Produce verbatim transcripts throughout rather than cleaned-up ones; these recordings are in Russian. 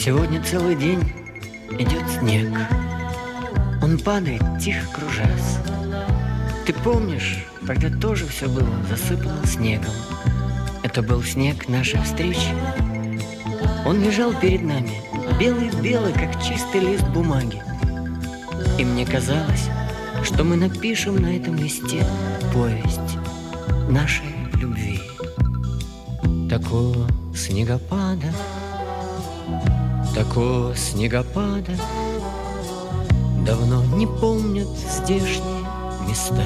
Сегодня целый день идет снег. Он падает, тихо кружась. Ты помнишь, тогда тоже все было засыпано снегом. Это был снег нашей встречи. Он лежал перед нами, белый-белый, как чистый лист бумаги. И мне казалось, что мы напишем на этом листе повесть нашей любви. Такого снегопада, такого снегопада давно не помнят здешние места.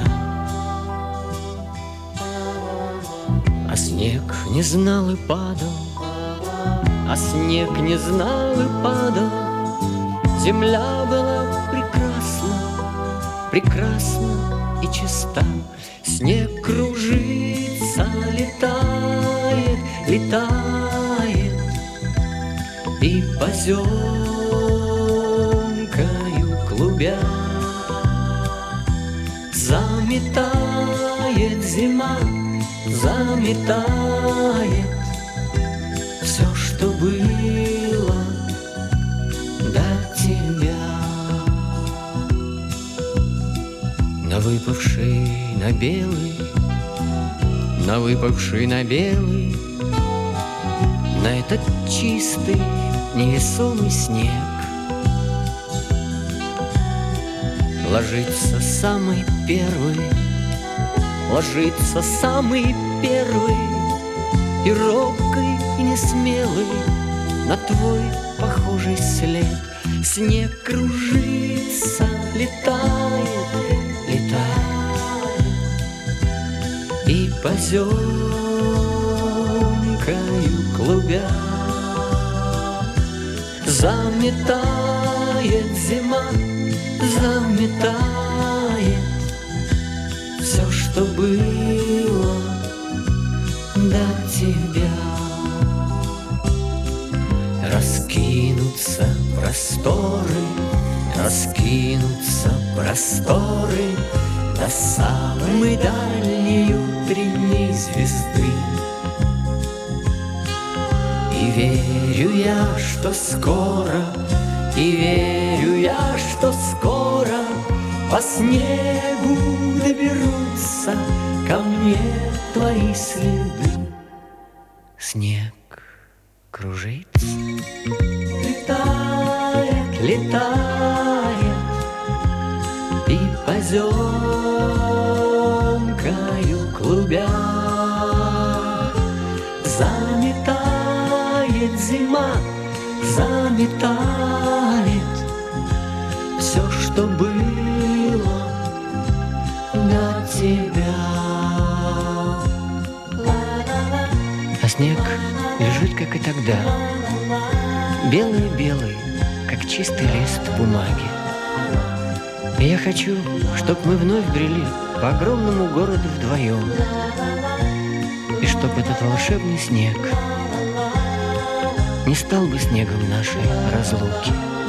А снег не знал и падал, а снег не знал и падал. Земля была прекрасна, прекрасна и чиста. Снег кружится, летает, летает, и поземкою клубя заметает зима, заметает все, что было до тебя. На выпавший на белый, на выпавший на белый, на этот чистый невесомый снег ложится самый первый, ложится самый первый, и робкий, и несмелый на твой похожий след. Снег кружится, летает, летает, и поземкою клубя заметает зима, заметает все, что было до тебя. Раскинутся просторы, раскинутся просторы до самой дальней утренней звезды. И верю я, что скоро, и верю я, что скоро по снегу доберутся ко мне твои следы. Снег кружится, летает, летает, и поземкою клубя заметает зима, заметает все, что было до тебя. А снег лежит, как и тогда, белый-белый, как чистый лист бумаги. И я хочу, чтоб мы вновь брели по огромному городу вдвоем, и чтоб этот волшебный снег не стал бы снегом нашей разлуки.